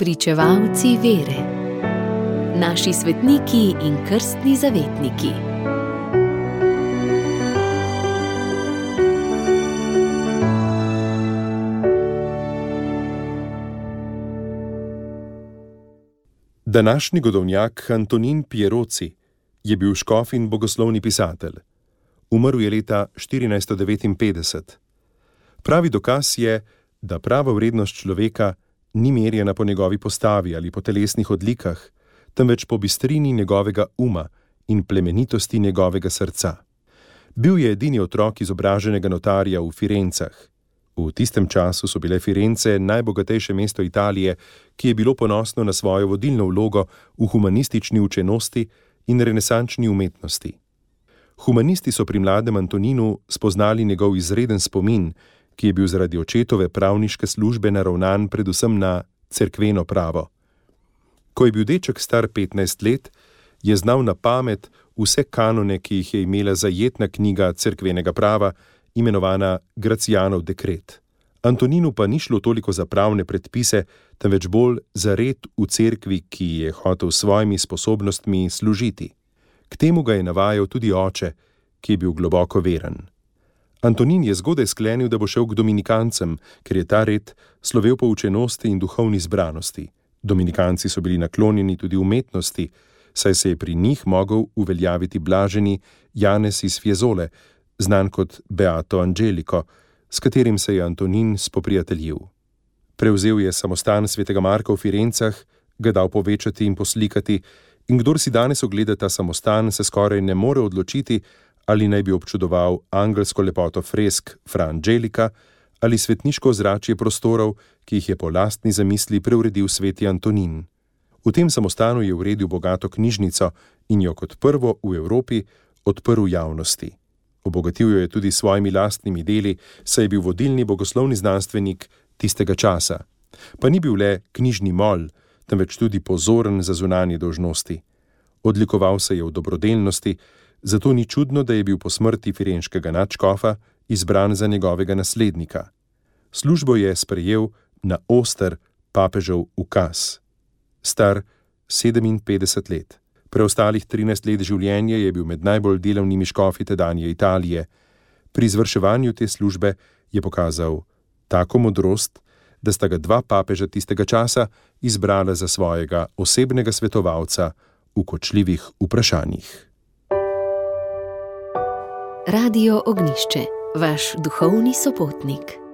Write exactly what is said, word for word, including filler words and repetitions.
Spričevalci vere. Naši svetniki in krstni zavetniki. Današnji godovnjak Antonin Pieroci je bil škof in bogoslovni pisatelj. Umrl je leta štirinajststo devetinpetdeset. Pravi dokaz je, da prava vrednost človeka ni merjena po njegovi postavi ali po telesnih odlikah, temveč po bistrini njegovega uma in plemenitosti njegovega srca. Bil je edini otrok izobraženega notarja v Firencah. V tistem času so bile Firence najbogatejše mesto Italije, ki je bilo ponosno na svojo vodilno vlogo v humanistični učenosti in renesančni umetnosti. Humanisti so pri mladem Antoninu spoznali njegov izreden spomin, ki je bil zaradi očetove pravniške službe naravnan predvsem na cerkveno pravo. Ko je bil deček star petnajst let, je znal na pamet vse kanone, ki jih je imela zajetna knjiga cerkvenega prava, imenovana Gracijanov dekret. Antoninu pa ni šlo toliko za pravne predpise, temveč bolj za red v cerkvi, ki je hotel s svojimi sposobnostmi služiti. K temu ga je navajal tudi oče, ki je bil globoko veren. Antonin je zgodaj sklenil, da bo šel k dominikancem, ker je ta red slovel po učenosti in duhovni zbranosti. Dominikanci so bili naklonjeni tudi umetnosti, saj se je pri njih mogel uveljaviti blaženi Janez iz Fiesole, znan kot Beato Angelico, s katerim se je Antonin spoprijateljil. Prevzel je samostan svetega Marka v Firencah, ga dal povečati in poslikati, in kdor si danes ogleda ta samostan, se skoraj ne more odločiti, ali naj bi občudoval angelsko lepoto fresk Fra Angelica ali svetniško ozračje prostorov, ki jih je po lastni zamisli preuredil sveti Antonin. V tem samostanu je uredil bogato knjižnico in jo kot prvo v Evropi odprl javnosti. Obogatil jo je tudi s svojimi lastnimi deli, saj je bil vodilni bogoslovni znanstvenik tistega časa. Pa ni bil le knjižni mol, temveč tudi pozoren za zunanje dolžnosti. Odlikoval se je v dobrodelnosti, zato ni čudno, da je bil po smrti firenškega nadškofa izbran za njegovega naslednika. Službo je sprejel na oster papežev ukaz. Star sedeminpetdeset let. Preostalih trinajst let življenja je bil med najbolj delavnimi škofi tedanje Italije. Pri izvrševanju te službe je pokazal tako modrost, da sta ga dva papeža tistega časa izbrala za svojega osebnega svetovalca v kočljivih vprašanjih. Radio Ognjišče, vaš duhovni sopotnik.